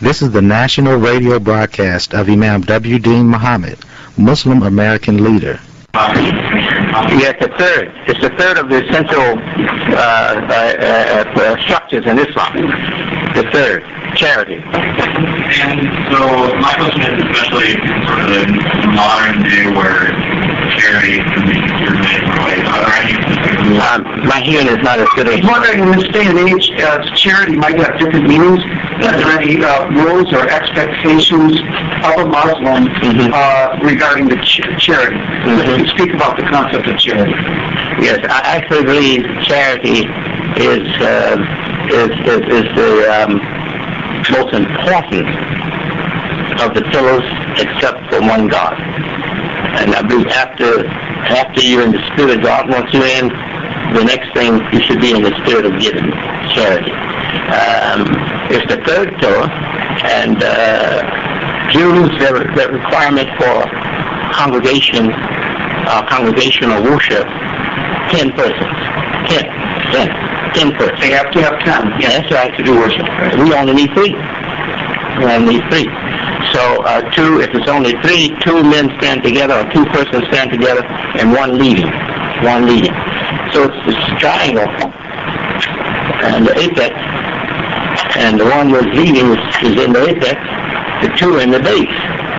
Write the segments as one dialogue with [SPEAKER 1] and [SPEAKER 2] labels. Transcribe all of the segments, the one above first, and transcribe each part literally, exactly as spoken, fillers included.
[SPEAKER 1] This is the national radio broadcast of Imam W. Deen Muhammad, Muslim American leader.
[SPEAKER 2] Yes, the third. It's the third of the essential uh, uh, uh, structures in Islam. The third, charity.
[SPEAKER 3] And so my question is, especially in sort of the modern day where charity can be considered in different ways, are there any specific
[SPEAKER 2] Um, my hearing is not as good as...
[SPEAKER 4] I was wondering, in this day and age, uh, charity might have different meanings. Are there any uh, rules or expectations of a Muslim
[SPEAKER 2] Mhm.
[SPEAKER 4] uh, regarding the ch- charity?
[SPEAKER 2] Mhm.
[SPEAKER 4] Speak about the concept of charity.
[SPEAKER 2] Yes, I actually believe charity is uh, is, is is the um, most important of the pillars, except for one God. And I believe after after you're in the spirit of God, once you're in, the next thing you should be in the spirit of giving, charity. Um, it's the third pillar, and uh, Jews, their, their requirement for congregation, uh, congregational worship, ten persons, ten, ten, ten persons.
[SPEAKER 4] They have to have ten.
[SPEAKER 2] Yeah, that's right, to do worship. We only need three. We only need three. So uh, two, if it's only three, two men stand together, or two persons stand together, and one leading, one leading. So it's this triangle, and the apex, and the one that's leading is, is in the apex, the two in the base.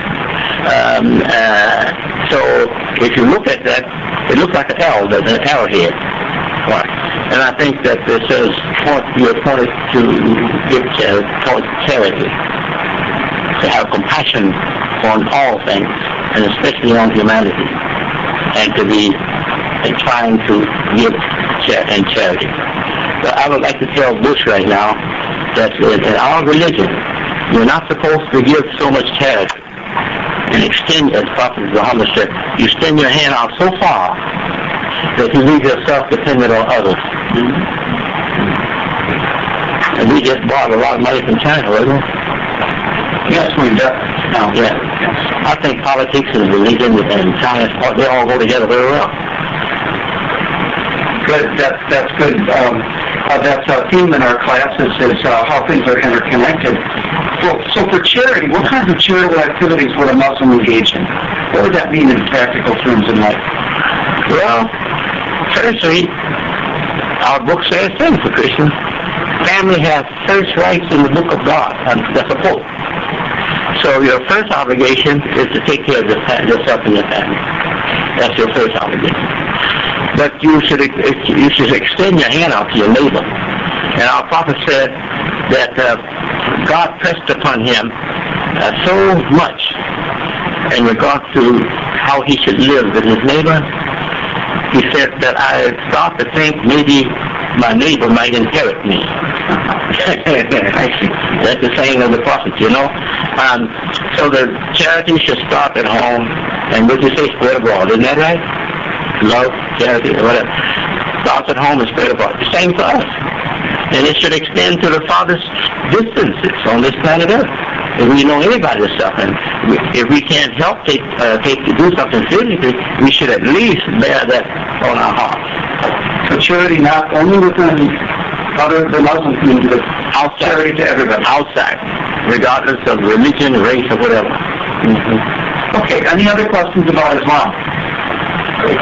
[SPEAKER 2] Um, uh, so if you look at that, it looks like an L, there's an arrowhead. Right. And I think that it says point, you're appointed to give charity, to have compassion on all things, and especially on humanity, and to be and trying to give cha- and charity. But I would like to tell Bush right now that in our religion, you're not supposed to give so much charity and extend, as Prophet Muhammad said, you extend your hand out so far that you leave yourself dependent on others. Mm-hmm. And we just bought a lot of money from China, wasn't it?
[SPEAKER 4] Yes, we do.
[SPEAKER 2] No, yeah. I think politics and religion and China, they all go together very well.
[SPEAKER 4] Good. That's that's good. Um, uh, that's a theme in our classes is uh, how things are interconnected. So, so for charity, what kinds of charitable activities would a Muslim engage in? What would that mean in practical terms in life?
[SPEAKER 2] Well, firstly, our book says things for Christians. Family has first rights in the book of God. And that's a quote. So your first obligation is to take care of your fa- yourself and your family. That's your first obligation. But you should you should extend your hand out to your neighbor. And our prophet said that uh, God pressed upon him uh, so much in regard to how he should live with his neighbor. He said that I start to think maybe my neighbor might inherit me. That's the saying of the prophet, you know. Um, so the charity should start at home, and what you say, spread abroad. Isn't that right? Love, charity, or whatever. Starts at home and spread abroad. The same for us. And it should extend to the farthest distances on this planet Earth. If we know anybody is suffering, if we can't help take, uh, take to do something physically, we should at least bear that on our hearts.
[SPEAKER 4] So charity not only within other the Muslim community, but
[SPEAKER 2] Outside.
[SPEAKER 4] charity to everybody.
[SPEAKER 2] Outside, regardless of religion, race, or whatever. Mm-hmm.
[SPEAKER 4] Okay. Any other questions about Islam?
[SPEAKER 5] Okay,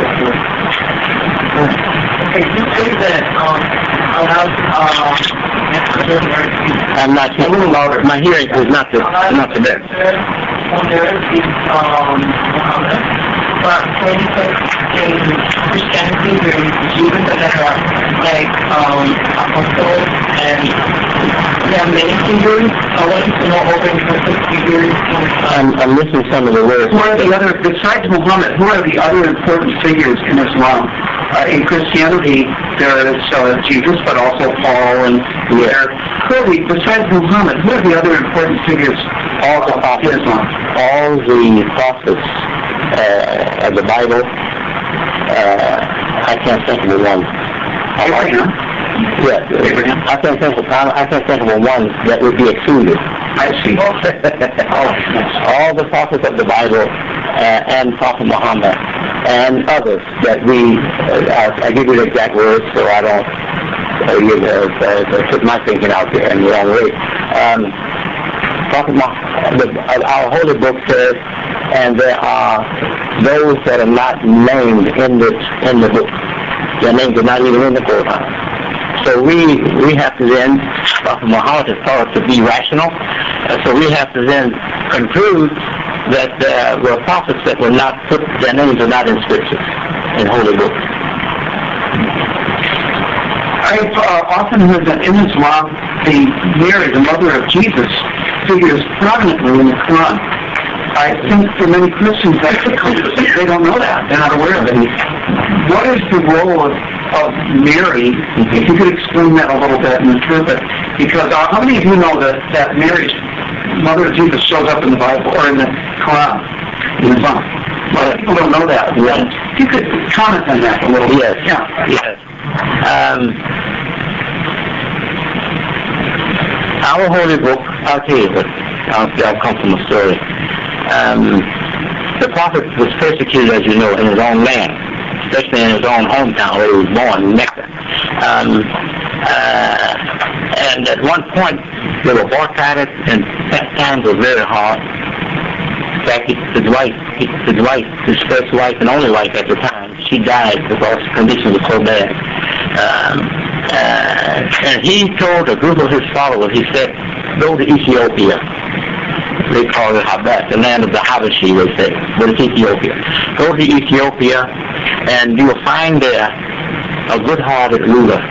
[SPEAKER 5] you say that um, allows uh,
[SPEAKER 2] I'm not a little louder. My hearing is not the not the best.
[SPEAKER 5] on there is um, Muhammad, but when you put in Christianity, there's Jews that are like um, apostles, and there are many figures. I want you to know over important figures.
[SPEAKER 2] I'm, I'm missing some of the words.
[SPEAKER 4] Who are the other, besides Muhammad, who are the other important figures in Islam? Uh, in Christianity, there is uh, Jesus, but also Paul and Peter. Clearly, besides Muhammad, who are the other important figures
[SPEAKER 2] All the prophets,
[SPEAKER 4] in Islam?
[SPEAKER 2] all the prophets uh, of the Bible, uh, I can't think of one.
[SPEAKER 4] Abraham.
[SPEAKER 2] Yes,
[SPEAKER 4] Abraham.
[SPEAKER 2] I can't think of I can't think of one that would be excluded.
[SPEAKER 4] I see.
[SPEAKER 2] all, all the prophets of the Bible uh, and Prophet Muhammad and others that we, uh, I, I give you the exact words so I don't uh, you know, uh, uh, put my thinking out there in the wrong way. Um, Prophet Muhammad, our holy book says, and there are those that are not named in the in the book. Their names are not even in the Quran. So we we have to then, Prophet Muhammad has taught us to be rational. Uh, so we have to then conclude that there were prophets that were not put, their names are not in scriptures, in holy books.
[SPEAKER 4] I've uh, often heard that in Islam, the Mary, the mother of Jesus, figures prominently in the Quran. I think for many Christians, that's a compass. They don't know that. They're not aware of it. What is the role of, of Mary? If you could explain that a little bit and improve it. Because uh, how many of you know that, that Mary, mother of Jesus, shows up in the Bible or in the Quran? In Islam? Well, people don't know that. Right? If you could comment on that a little bit.
[SPEAKER 2] Yes.
[SPEAKER 4] Yeah.
[SPEAKER 2] Yes. Um, our holy book, I'll tell you, but I'll, I'll come from a story. Um, the prophet was persecuted, as you know, in his own land, especially in his own hometown where he was born, in Mecca. Um, uh, and at one point, they were boycotted, and times were very hard. In fact, his wife, his wife, his first wife and only wife at the time, she died because conditions were so bad. Um, uh, and he told a group of his followers, he said, go to Ethiopia. They call it Habat, the land of the Habashi, they say, but it's Ethiopia. Go to Ethiopia, and you'll find there a good-hearted ruler.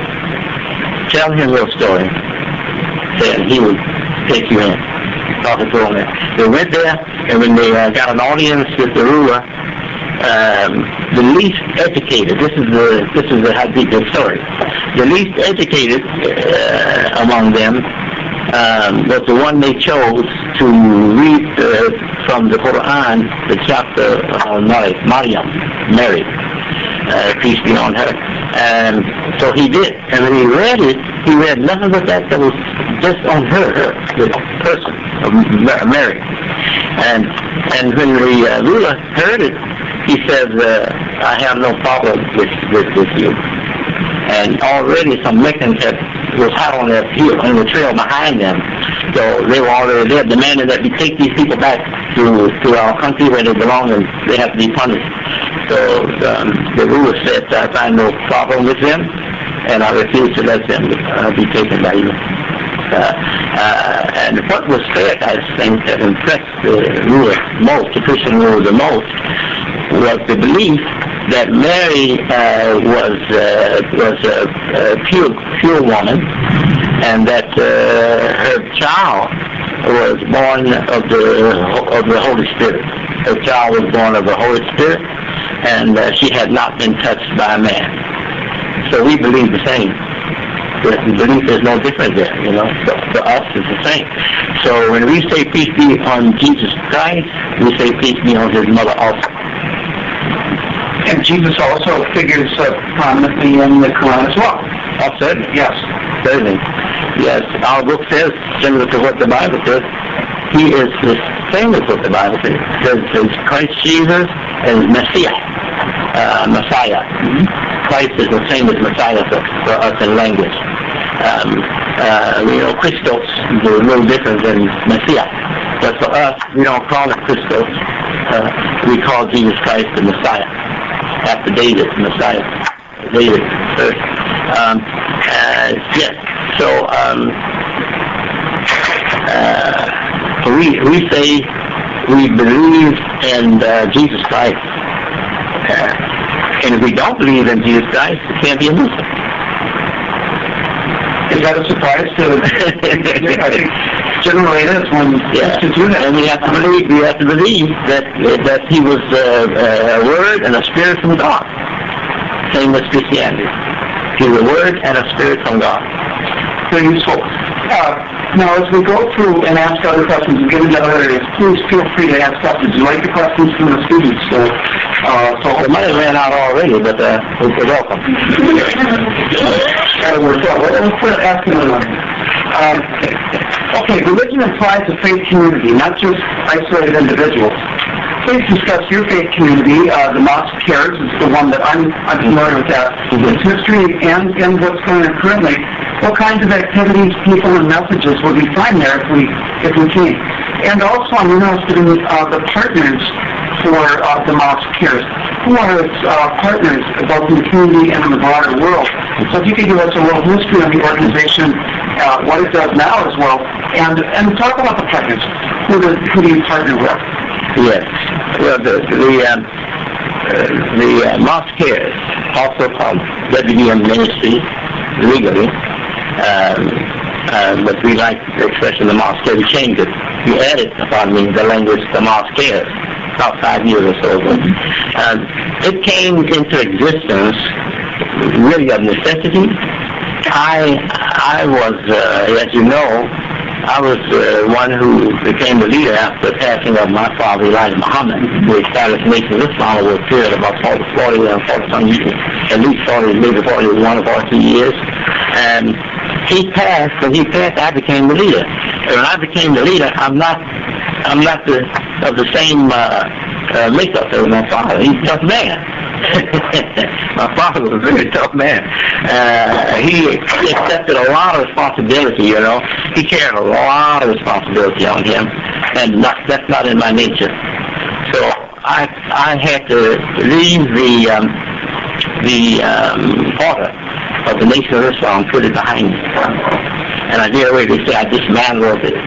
[SPEAKER 2] Tell him your story, and he will take you in. Prophet told me. They went there, and when they uh, got an audience with the ruler, um, the least educated, this is the this is the hadith, the story, the least educated uh, among them um, was the one they chose to read uh, from the Quran, the chapter on Maryam, Mary, uh, peace be on her. And so he did, and when he read it, he read nothing but that that was just on her, her the person of Mary. And and when the uh, ruler heard it, he said, uh, I have no problem with, with, with you. And already some Meccans had, was hot on their heel, on the trail behind them. So they were already there, demanding that we take these people back to, to our country where they belong and they have to be punished. So um, the ruler said, I find no problem with them, and I refuse to let them uh, be taken by you. Uh, uh, and what was said, I think, that impressed the ruler most, the Christian ruler the most, was the belief that Mary uh, was uh, was a, a pure pure woman, and that uh, her child was born of the of the Holy Spirit. Her child was born of the Holy Spirit, and uh, she had not been touched by a man. So we believe the same. The belief is no different there, you know. So for us, it's the same. So when we say peace be on Jesus Christ, we say peace be on his mother also.
[SPEAKER 4] And Jesus also figures uh, prominently in the Quran as well.
[SPEAKER 2] Oh, certainly.
[SPEAKER 4] Yes.
[SPEAKER 2] Certainly. Yes. Our book says, similar to what the Bible says, he is the same as what the Bible says. It says, says Christ Jesus is Messiah. Uh, Messiah. Mm-hmm. Christ is the same as Messiah for, for us in language. Um, uh, you know, Christos is a little different than Messiah. But for us, we don't call it Christos. Uh, we call Jesus Christ the Messiah. After David, Messiah. David first. Um, uh, yes. So um, uh, we we say we believe in uh, Jesus Christ. Uh, and if we don't believe in Jesus Christ, it can't be a Muslim.
[SPEAKER 4] Is that a surprise to I think generally it is when
[SPEAKER 2] yeah.
[SPEAKER 4] Christians do that.
[SPEAKER 2] And we have to believe we have to believe that that he was uh, a word and a spirit from God. Same as Christianity. He was a word and a spirit from God.
[SPEAKER 4] Very useful. Uh, now, as we go through and ask other questions and get into other areas, please feel free to ask questions. You like the questions from the students? So, uh, so
[SPEAKER 2] the money ran out already, but uh, we're welcome.
[SPEAKER 4] That'll work out. Let's put ask another one. Um, okay, religion implies a faith community, not just isolated individuals. Please discuss your faith community. Uh, the Mosque Cares is the one that I'm, I'm familiar with that. Its history and, and what's going on currently. what kinds of activities, people, and messages would we find there if we if we came? And also, I'm interested in uh, the partners for uh, the Mosque Cares. Who are its uh, partners, both in the community and in the broader world? So if you could give us a little history on the organization, uh, what it does now as well, and and talk about the partners. Who do, who do you partner with?
[SPEAKER 2] Yes. Well, the the, um, uh, the uh, Mosque Cares, also called W D M Ministries legally, um, uh, but we like the expression the Mosque Cares. We changed it. We added, pardon me, the language the Mosque Cares about five years or so ago. Um, it came into existence really of necessity. I I was, uh, as you know, I was uh, one who became the leader after the passing of my father, Elijah Muhammad, who established Nation of Islam over a period of about forty, forty, forty years, at least forty, maybe forty-one or forty years. And he passed, when he passed, I became the leader. And when I became the leader, I'm not, I'm not the, of the same uh, uh, makeup as my father. He's a tough man. My father was a very tough man. Uh, he accepted a lot of responsibility, you know. He carried a lot of responsibility on him, and not, that's not in my nature. So I I had to leave the um, the um, order of the Nation of Islam, put it behind me. And I did away, they say I dismantled the,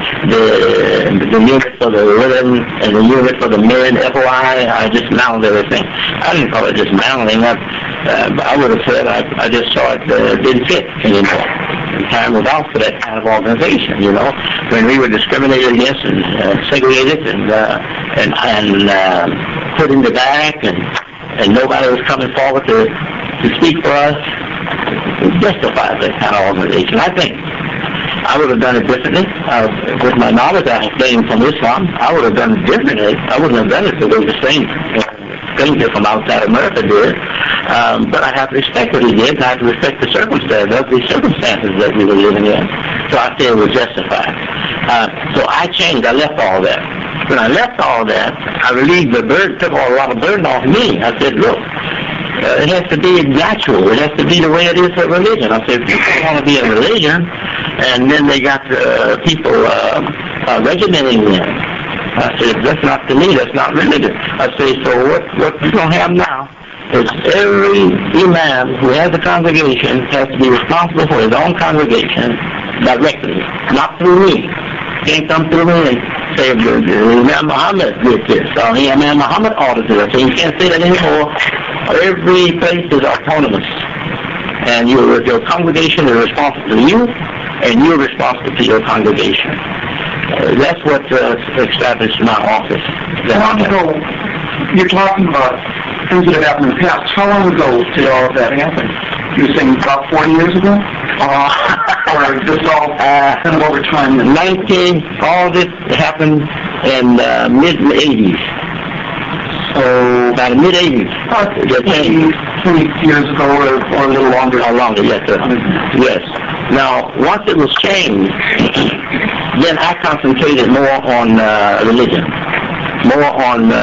[SPEAKER 2] the, the unit for the women and the unit for the men, F O I, I dismantled everything. I didn't call it dismantling. I, uh, I would have said I, I just saw it uh, didn't fit anymore. And time was out for that kind of organization, you know, when we were discriminated against and uh, segregated and uh, and, and uh, put in the back, and, and nobody was coming forward to, to speak for us. It justifies that kind of organization. I think I would have done it differently. Uh, with my knowledge I gained from Islam, I would have done it differently. I wouldn't have done it the way the same stranger from outside America did. Um, but I have to respect what he did. I have to respect the circumstances, the circumstances that we were living in. So I say it was justified. Uh, so I changed. I left all that. When I left all that, I relieved the burden, took a lot of burden off me. I said, look, Uh, it has to be natural. It has to be the way it is for religion. I said, people want to be a religion, and then they got uh, people uh, uh, regimenting them. I said, that's not to me. That's not religion. I say, so what, what you're going to have now is every imam who has a congregation has to be responsible for his own congregation directly, not through me. Can't come through me and say, Imam Muhammad did this, or Imam Muhammad ordered this. So you can't say that anymore. Every place is autonomous, and your, your congregation is responsible to you, and you're responsible to your congregation. Uh, that's what uh, established my office.
[SPEAKER 4] How long ago, you're talking about things that have happened in the past. How long ago did all of that happen? You were saying about forty years ago? Uh, or just all uh, kind of over time?
[SPEAKER 2] nineteen, all this happened in uh, mid-eighties. So about the mid-eighties.
[SPEAKER 4] Uh, twenty, twenty years ago or, or a little longer.
[SPEAKER 2] Or longer, yes, sir. Yes. Now, once it was changed, then I concentrated more on uh, religion, more on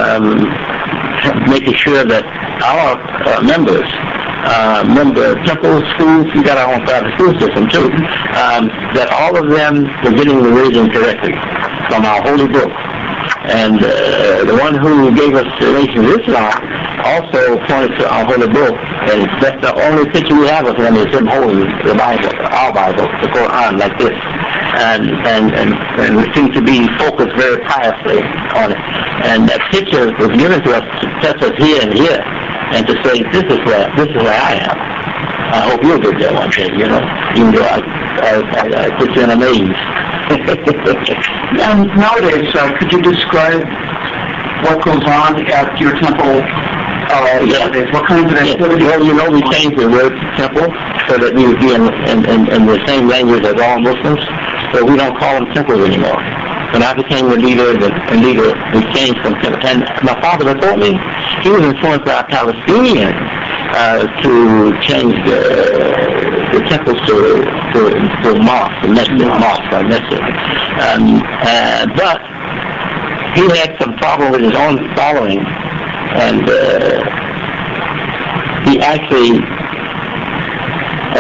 [SPEAKER 2] um, making sure that our uh, members, uh, member temple schools, we got our own private school system too, um, that all of them were getting the religion correctly from our holy book. And uh, the one who gave us the Nation of Islam also pointed to our holy book, and that's the only picture we have of him is him holding the Bible, our Bible, the Quran, like this. And and, and, and we seem to be focused very piously on it. And that picture was given to us to touch us here and here, and to say, this is where, this is where I am. I hope you'll get there one day, you know, even though I, I, I, I put you in a maze.
[SPEAKER 4] And nowadays, uh, could you describe what goes on at your temple uh,
[SPEAKER 2] yeah.
[SPEAKER 4] nowadays? What kinds of activities?
[SPEAKER 2] Well, you know, we changed the word temple so that we would be in, in, in, in the same language as all Muslims. So we don't call them temples anymore. When I became the leader, the, the leader, we changed from temple. And my father told me he was influenced by a Palestinian uh, to change the, the temples to to, to mosque, the masjid, mosque, or masjid. Um, uh, but he had some problem with his own following, and uh, he actually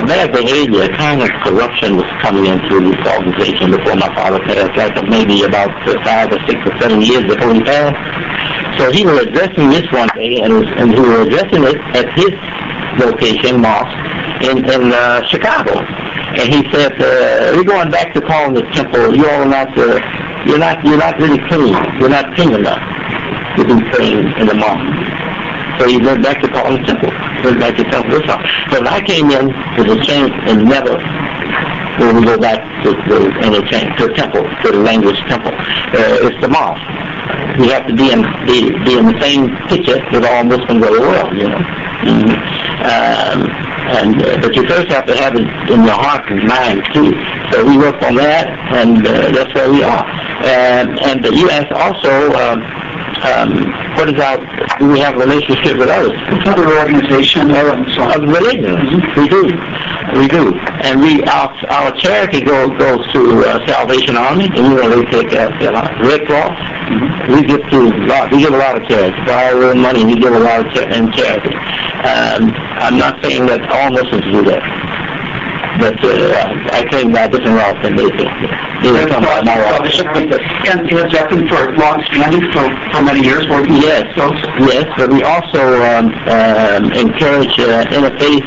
[SPEAKER 2] bad behavior, kind of corruption was coming into this organization before my father passed, like maybe about five or six or seven years before he passed. So he was addressing this one day, and, and he was addressing it at his location, mosque, in, in uh, Chicago. And he said, uh, we're going back to calling this temple, you're all not, uh, you're not, you're not really clean. You're not clean enough to be praying in the mosque. So he went back to calling the temple. Went back to temple this time. So when I came in, it was a change and never will we go back to the any change to the temple, to the language temple. Uh, it's the mosque. We have to be in be, be in the same picture with all Muslims of the world, you know. Mm-hmm. Um, and uh, but you first have to have it in your heart and mind too. So we work on that, and uh, that's where we are. And and you asked also. Um, Um, what is our, do we have a relationship with others?
[SPEAKER 4] Other organizations and so on.
[SPEAKER 2] Other religions. Mm-hmm. We do. We do. And we, our, our charity goes, goes to uh, Salvation Army, and you know, they take uh, Red Cross. Mm-hmm. We give to a lot, we give a lot of charity. For our own money, we give a lot of cha- in charity. Um, I'm not saying that all Muslims do that. But uh, I came by a different route than they did. They were coming by my route.
[SPEAKER 4] And has that been for long standing for, for many years?
[SPEAKER 2] Yes, yes, but we also um, um, encourage uh, interfaith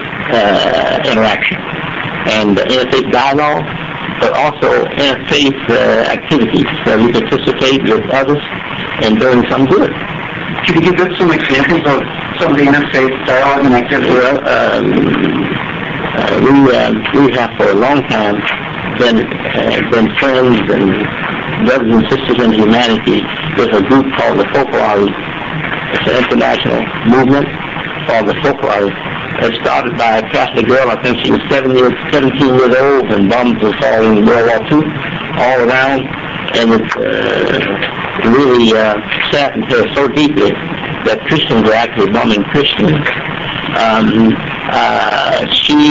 [SPEAKER 2] uh, interaction and interfaith dialogue, but also interfaith uh, activities. So we participate with others in doing some good.
[SPEAKER 4] Can you give us some examples of some of the interfaith dialogue and activities?
[SPEAKER 2] Well, um, Uh, we uh, we have for a long time been uh, been friends and brothers and sisters in humanity with a group called the Folklore. It's an international movement called the Folklore. It started by a Catholic girl. I think she was seven years, seventeen years old, and bombs were falling in World War Two all around, and it uh, really uh, saddened her so deeply that Christians were actually bombing Christians. Um, uh, she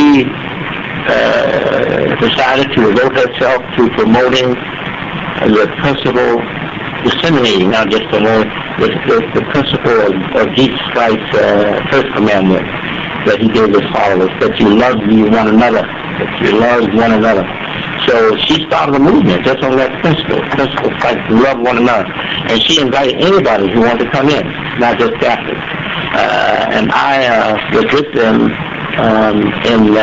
[SPEAKER 2] uh, decided to devote herself to promoting the principle, disseminating, not just promoting, the, the, the principle of, of Jesus Christ's uh, first commandment that he gave his followers, that you love one another, that you love one another. So she started a movement just on that principle, principle like love one another. And she invited anybody who wanted to come in, not just Catholics. Uh, and I uh, was with them um, in, uh,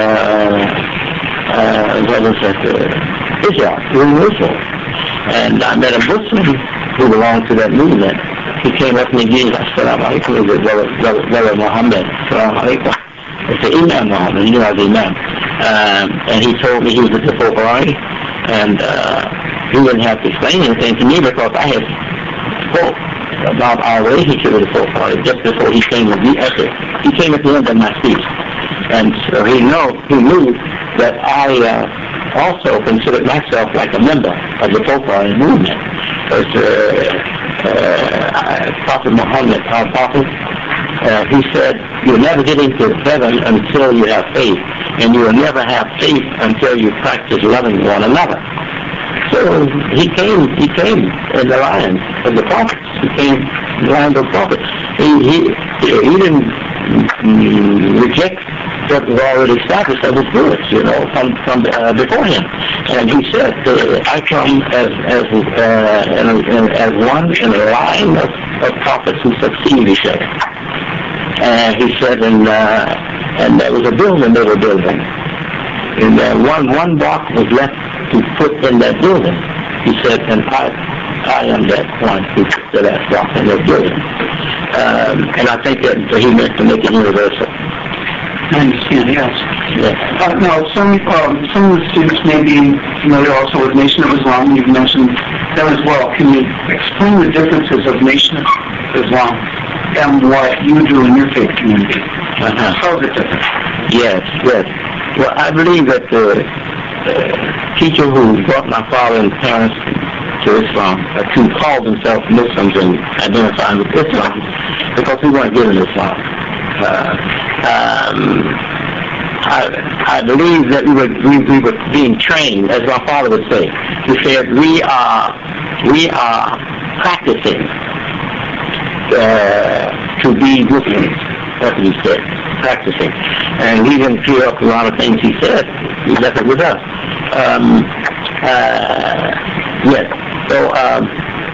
[SPEAKER 2] uh, what was that, uh, Israel, in Israel. And I met a Muslim who belonged to that movement. He came up to me and gave me, Assalamu alaikum, he said, Brother, brother, brother Muhammad, Assalamu alaikum. I said, Imam Muhammad, you know, the Imam. Um, and he told me he was at the Folklore, and uh, he didn't have to explain anything to me because I had spoke about our relationship with the Folklore just before he came at the end. He came at the end of my speech. And so he know he knew that I uh, also considered myself like a member of the Folklore movement. Because uh, uh, Prophet Muhammad, our Prophet, uh, he said, you'll never get into heaven until you have faith, and you will never have faith until you practice loving one another. So he came, he came in the line of the prophets. He came in the line of the prophets. He, he, he didn't mm, reject what was already established that was good, you know, from, from uh, before him. And he said, uh, I come as as uh, in a, in, as one in a line of, of prophets who succeed each other. And he said, and uh, and there was a building they were building, and uh, one one block was left to put in that building. He said, and I I am that one who put that block in that building. Um, and I think that he meant to make it universal.
[SPEAKER 4] I understand, yes.
[SPEAKER 2] Yeah.
[SPEAKER 4] Uh, now, some um, some of the students may be familiar also with Nation of Islam. You've mentioned them as well. Can you explain the differences of Nation of Islam and what you do in your faith community?
[SPEAKER 2] Uh-huh.
[SPEAKER 4] How is it different?
[SPEAKER 2] Yes, yes. Well, I believe that the uh, teacher who brought my father and parents to Islam, uh, to call themselves Muslims and identify with Islam, because we weren't given Islam. Uh, um, I, I believe that we were we, we were being trained, as my father would say. He said we are we are practicing uh, to be Muslims. That's what he said. practicing. And he didn't feel up a lot of things he said. He left it with us. Um, uh, yes. So, um,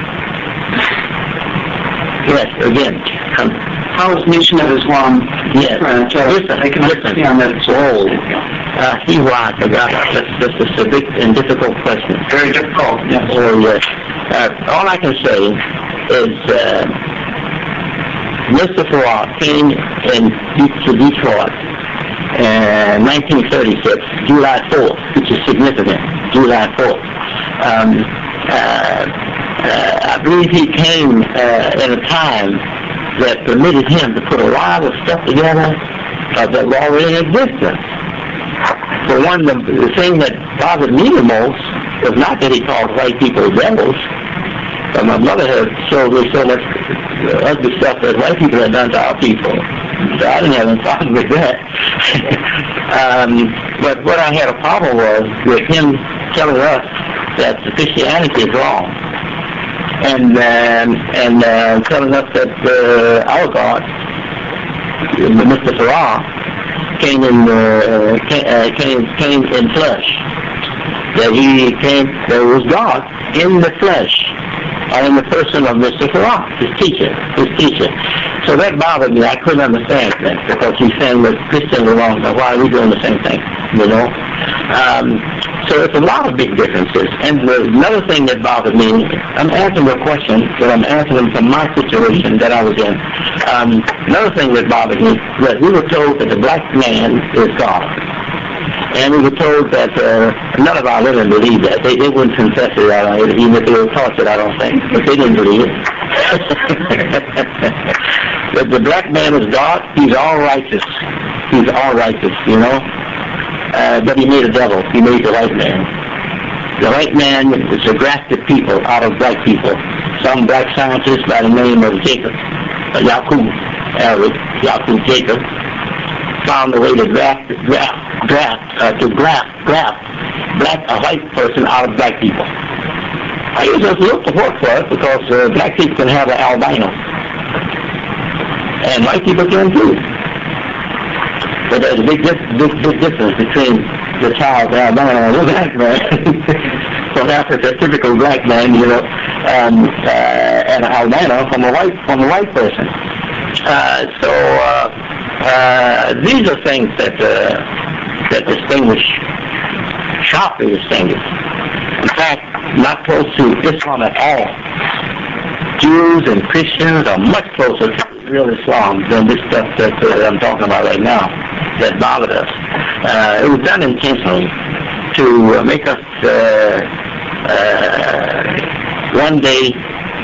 [SPEAKER 2] yes, again. Um,
[SPEAKER 4] How is Nation of Islam
[SPEAKER 2] yes.
[SPEAKER 4] different? Uh,
[SPEAKER 2] listen,
[SPEAKER 4] I can
[SPEAKER 2] listen.
[SPEAKER 4] understand that it's
[SPEAKER 2] Oh, uh, see why I forgot. That's, that's just a big and difficult question.
[SPEAKER 4] very difficult. Yes.
[SPEAKER 2] Oh, yes. Uh, all I can say is uh, Mister Farrar came in to Detroit in nineteen thirty-six, July fourth, which is significant, July fourth. Um, uh, uh, I believe he came uh, in a time that permitted him to put a lot of stuff together uh, that were already in existence. For one, the, the thing that bothered me the most was not that he called white people devils, but my mother had showed me so much uh, ugly stuff that white people had done to our people. So I didn't have any problem with that. um, but what I had a problem was with him telling us that Christianity is wrong. And um, and uh, telling us that uh, our God, Mister Farrar, came in uh, came, uh, came came in flesh. That he came, there was God in the flesh, or in the person of Mister Farrar, his teacher, his teacher. So that bothered me. I couldn't understand that because he's saying that Christians are wrong. Now why are we doing the same thing? You know. Um, So it's a lot of big differences. And the, another thing that bothered me, I'm answering a question, but I'm answering from my situation that I was in. Um, another thing that bothered me was we were told that the black man is God. And we were told that uh, none of our women believed that. They, they wouldn't confess it, I don't, even if they were taught it, I don't think. But they didn't believe it. But the black man is God. He's all righteous. He's all righteous, you know. Uh, but he made a devil. He made the white man. The white man is a grafted people out of black people. Some black scientist by the name of Jacob, uh, Yaqub, Arabic, Yaqub Jacob, found a way to graft, graft, graft, uh, to graft, graft black, a white person out of black people. I use this look to work for us because uh, black people can have an albino. And white people can too. But there's a big, big, big difference between the child albino and the black man. So that's a typical black man, you know, um, uh, and an albino from a white from a white person. Uh, so uh, uh, these are things that uh, that distinguish, sharply distinguish. In fact, not close to Islam at all. Jews and Christians are much closer to real Islam than this stuff that uh, I'm talking about right now that bothered us. Uh, it was done intentionally to uh, make us uh, uh, one day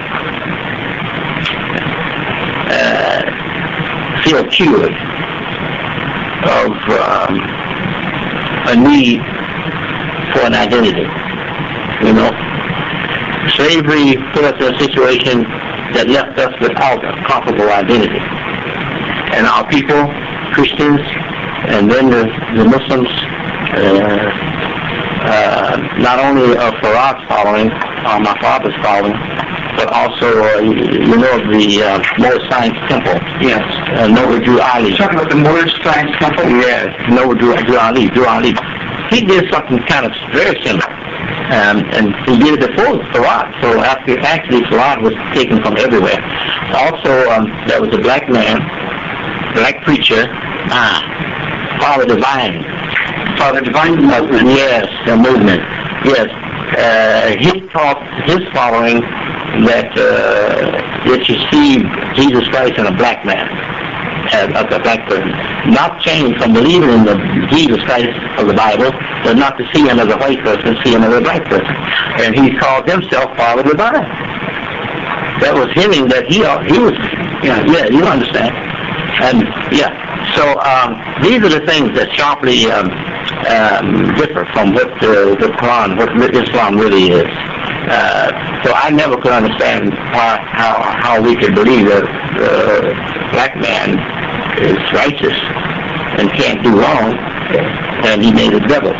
[SPEAKER 2] uh, feel cured of um, a need for an identity. You know, slavery put us in a situation that left us without a comparable identity. And our people, Christians, and then the, the Muslims, uh, uh, not only of Farrak's following, or my father's following, but also, uh, you, you know, the uh, Moorish Science Temple. Yes. Uh, Noah Drew Ali.
[SPEAKER 4] You're talking about the Moorish Science Temple?
[SPEAKER 2] Yes, Noah Drew, Drew Ali. Drew Ali. He did something kind of very similar. Um, and he did it before Farad, so after, actually Farad was taken from everywhere. Also, um, there was a black man, black preacher, ah, Father Divine.
[SPEAKER 4] Father Divine movement.
[SPEAKER 2] Yes, the movement. Yes. Uh, he taught his following that uh, it should see Jesus Christ in a black man, as a black person. Not changed from believing in the Jesus Christ of the Bible, but not to see him as a white person, see him as a black person. And he called himself Father Divine. That was hinting that he he was, yeah, yeah, you understand. And yeah, so um, these are the things that sharply um, um, differ from what uh, the Quran, what Islam really is. Uh, so I never could understand how how, how we could believe that uh, black man is righteous and can't do wrong, and he made a devil.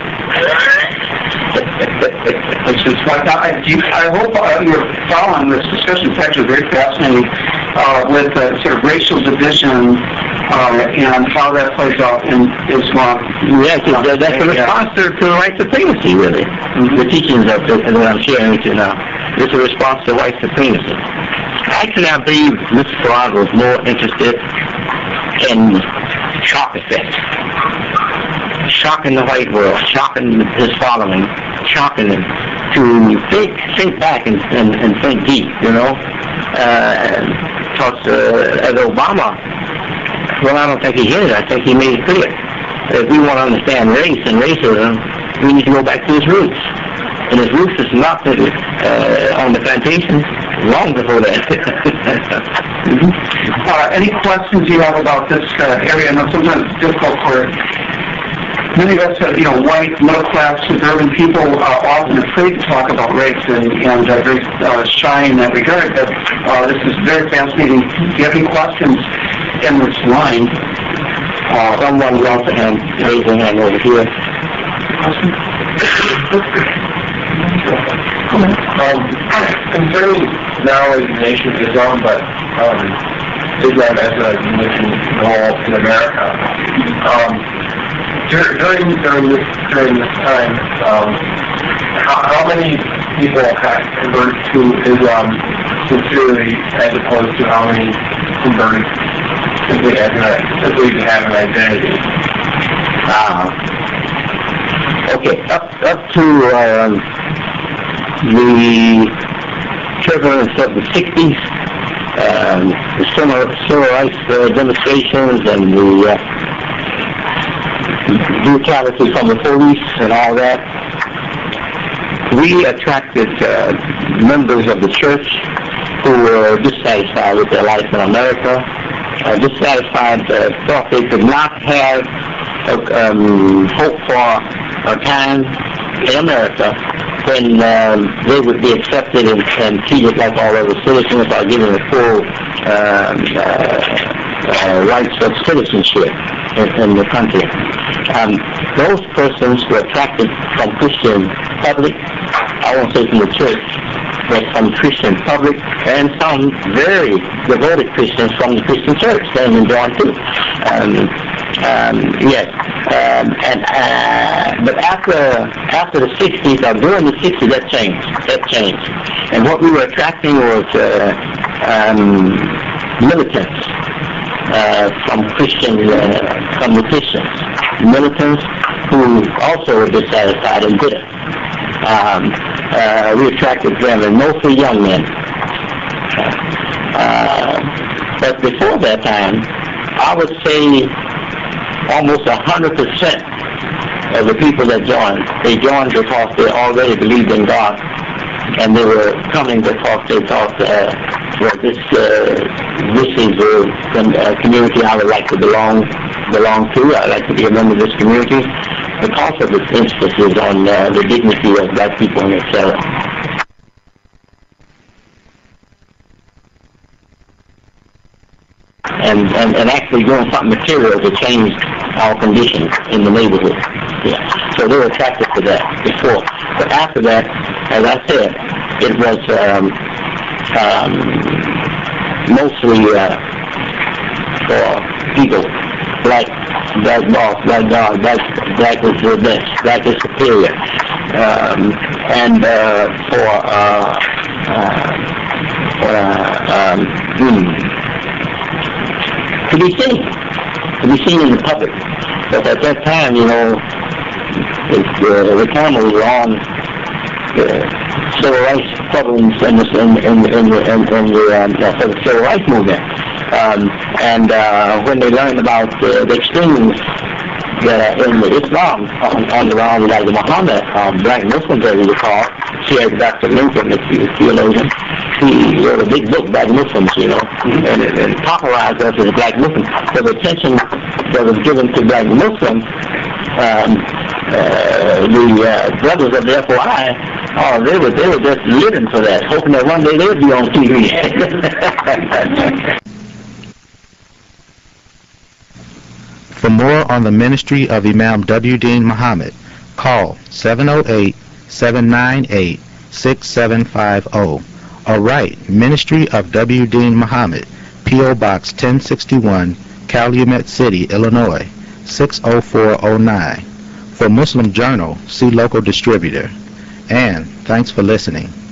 [SPEAKER 4] Which is what I, you, I hope uh, you're following this discussion. It's actually very fascinating. uh, with uh, sort of racial division uh, and how that plays out in Islam.
[SPEAKER 2] Yes, uh, that's a response to, to white supremacy, really. Mm-hmm. The teachings of the, that I'm sharing with you now. It's a response to white supremacy. Actually, I believe Mister Farag was more interested in shock effect. Shocking the white world, shocking his following, shocking them to think, think back and, and, and think deep, you know. Uh, because uh, as Obama, well, I don't think he hit it. I think he made it clear. If we want to understand race and racism, we need to go back to his roots. And his roots is not that, uh, on the plantations, long before that.
[SPEAKER 4] mm-hmm. uh, any questions you have about this uh, area? I know sometimes it's difficult for many of us, uh, you know, white, middle-class, suburban people are often afraid to talk about race and, and uh, very uh, shy in that regard. But uh, this is very fascinating. If you have any questions in this line, uh, someone wants a hand, raise a hand over here.
[SPEAKER 6] Um, concerning not only the Nation of Islam, but um, Islam as a religion in America, um, during during this during this time, um, how, how many people have converted to Islam sincerely, as opposed to how many converted simply as an simply to have an identity?
[SPEAKER 2] Uh, okay, up up to um, the turbulence of the sixties, um, the civil, civil rights uh, demonstrations and the uh, brutality from the police and all that, we attracted uh, members of the church who were dissatisfied with their life in America, uh, dissatisfied, uh, thought they could not have uh, um, hope for a time in America when um, they would be accepted and, and treated like all other citizens by given the full um, uh, uh, rights of citizenship in, in the country. Um, those persons were attracted from Christian public, I won't say from the church, but from Christian public, and some very devoted Christians from the Christian church came and joined too. Um, um, yes, um, and uh, but after after the sixties, or during the sixties, that changed. That changed, and what we were attracting was uh, um, militants uh, from Christian, uh, from the Christians, militants who also were dissatisfied and bitter. Um, uh, we attracted them, and mostly young men. Uh, but before that time, I would say almost a hundred percent of the people that joined, they joined because they already believed in God, and they were coming because they thought, uh, well, this uh, this is a, a community I would like to belong belong to. I'd like to be a member of this community because of its emphasis on uh, the dignity of black people and et cetera. And, and, and actually doing something material to change our conditions in the neighborhood. Yeah. So they were attracted to that before. But after that, as I said, it was um, um, mostly uh, for people like black boss, black dog, black, black is the best, black is superior. Um, and uh, for, uh, uh, uh, um, hmm, to be seen, to be seen in the public. But at that time, you know, it, uh, the camera was on the civil rights problems in the in in in the, in, in the, um, uh, for the civil rights movement. Um, and uh, when they learned about uh, the extremes that are in the Islam on, on the round, like the Muhammad, um, black Muslims, as you call, shared Doctor Lincoln, the theologian. He wrote a big book, Black Muslims, you know, mm-hmm. and, and popularized us as Black Muslims. So the attention that was given to Black Muslims, um, uh, the uh, brothers of the F O I, oh, they were, they were just living for that, hoping that one day they would be on T V.
[SPEAKER 1] For more on the ministry of Imam W. Deen Muhammad, call seven oh eight, seven nine eight, six seven five zero or write Ministry of W. Deen Muhammad, P O. Box ten sixty-one, Calumet City, Illinois, six oh four oh nine. For Muslim Journal, see local distributor. And thanks for listening.